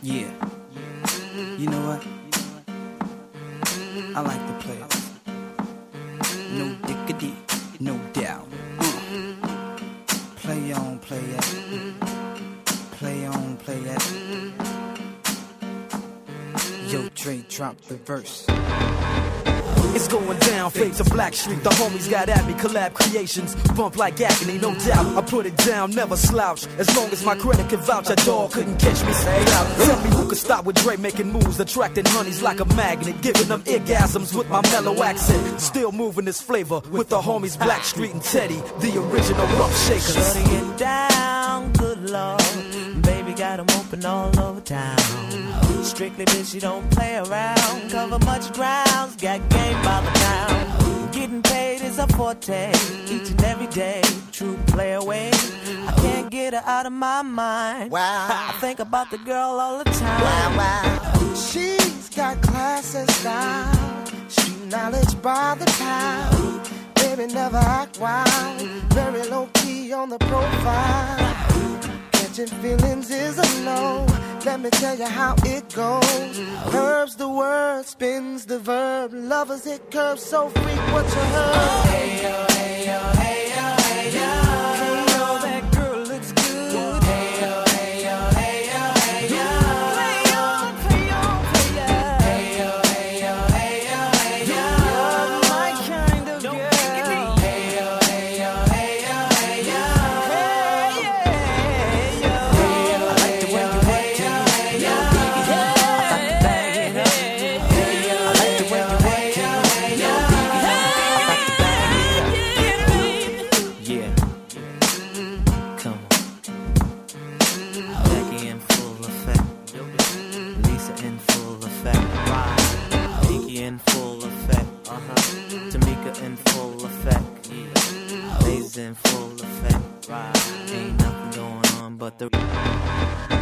Yeah. You know what? I like the players. No diggity, no doubt. Play on, play it. Play on, play it. Yo, Dre, drop the verse. It's going down, fade to Black Street. The homies got at me, collab creations. Bump like agony, no doubt. I put it down, never slouch. As long as my credit can vouch, a dog couldn't catch me, say out. Tell me who could stop with Dre making moves, attracting honeys like a magnet, giving them orgasms with my mellow accent. Still moving this flavor with the homies Black Street and Teddy, the original rough shakers. Shutting it down, good lord. Baby got 'em open all over town. Strictly bitch, you don't play around. Cover much grounds, got game by the town. Getting paid is a forte, each and every day. True play away. I can't get her out of my mind. Wow. I think about the girl all the time. Wow, wow. She's got class and style. Street knowledge by the pound. Baby never act wild. Very low key on the profile. Catching feelings is a no. Let me tell you how it goes. Herbs the word, spins the verb. Lovers hit curves so freak what you heard. Hey yo, hey yo, hey yo, hey yo. Hey yo, that girl looks good. Hey yo, hey yo, hey yo, hey yo. Play on, play on, play on. Hey yo, hey yo, hey yo, hey yo. You're my kind of girl. Hey yo, hey yo, hey yo, hey yo. Hey yo, I like the way you work it. Hey yo, I like to bag it up. Hey yo, I like the way you work it. Hey yo, I like to bag it up. Yeah, come on. Becky in full effect. Lisa in full effect. Pinky in full effect. Tamika in full effect. Lazy in full effect. Ain't nothing going on but the